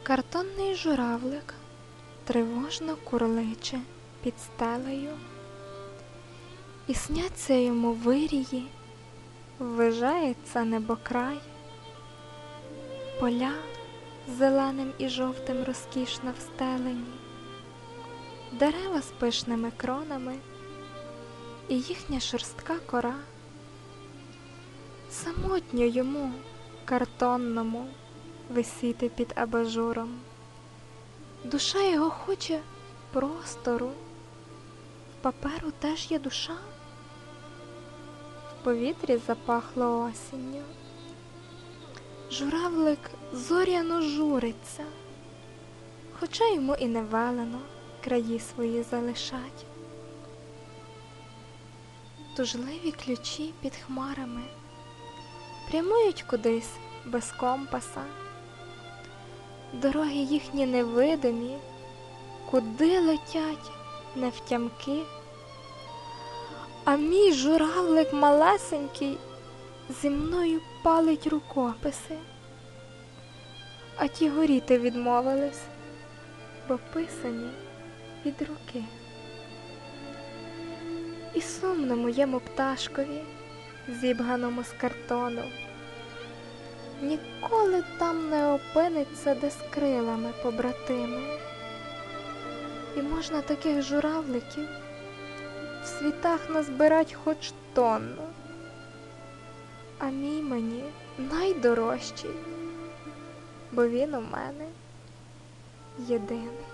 Картонний журавлик тривожно курличе під стелею, і сняться йому вирії, ввижається небокрай, поля зеленим і жовтим розкішно встелені, дерева з пишними кронами і їхня шорстка кора. Самотньо йому, картонному, висіти під абажуром. Душа його хоче простору. В паперу теж є душа. В повітрі запахло осінню. Журавлик зоряно журиться, хоча йому і не велено краї свої залишать. Тужливі ключі під хмарами прямують кудись без компаса. Дороги їхні невидимі, куди летять невтямки. А мій журавлик малесенький зі мною палить рукописи. А ті горіти відмовились, бо писані від руки. І сумно моєму пташкові, зібганому з картону, ніколи там не опиниться, де з крилами побратими. І можна таких журавликів в світах назбирать хоч тонну. А мій мені найдорожчий, бо він у мене єдиний.